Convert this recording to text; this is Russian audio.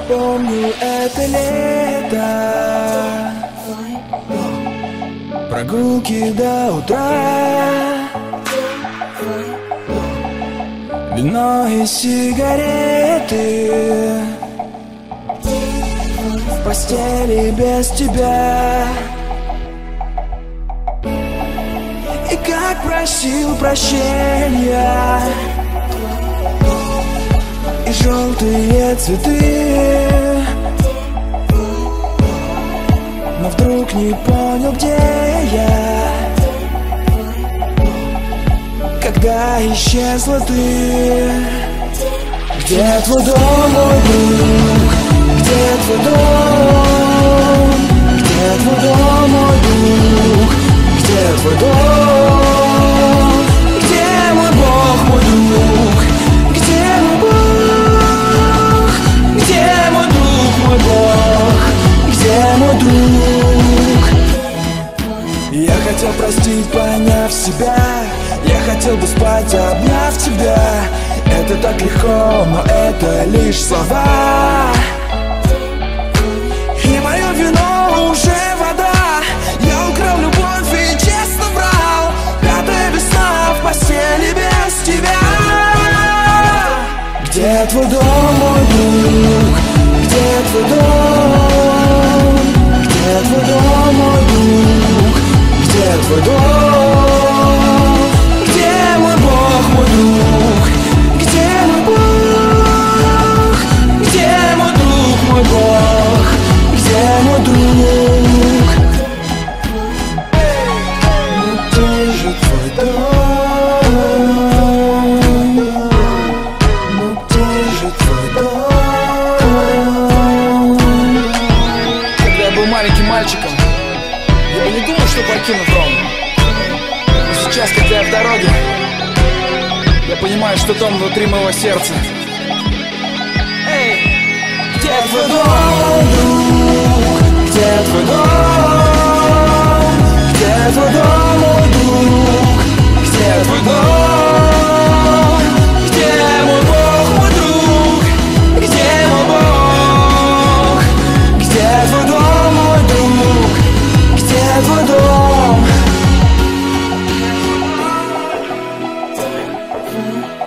Помню это лето, прогулки до утра, вино и сигареты, в постели без тебя. И как просил прощения, и желтые цветы, но вдруг не понял, где я, когда исчезла ты. Где твой дом, мой друг? Где твой дом? Где твой дом, мой друг? Где твой дом? Где мой Бог, мой друг? Где мой Бог? Где мой друг, мой Бог? Где мой друг? Я хотел простить, поняв себя. Я хотел бы спать, обняв тебя. Это так легко, но это лишь слова. И мое вино уже вода. Я украл любовь и честно врал. Пятая весна в постели без тебя. Где твой дом, мой друг? Где твой дом? Где твой дом, мой друг? Где твой дом? Где мой Бог, мой друг? Где мой Бог? Где мой друг, мой Бог? Где мой друг? Ну где же твой дом? Ну где же твой дом? Когда я был маленьким мальчиком, я бы не думал, что покину дом. Но сейчас, когда я в дороге, я понимаю, что дом внутри моего сердца. Эй! Где твой дом, друг? Где твой дом? Где твой дом, мой друг? Где твой дом? Где мой Бог, мой друг? Где мой Бог? Где твой дом, мой друг? Где твой дом?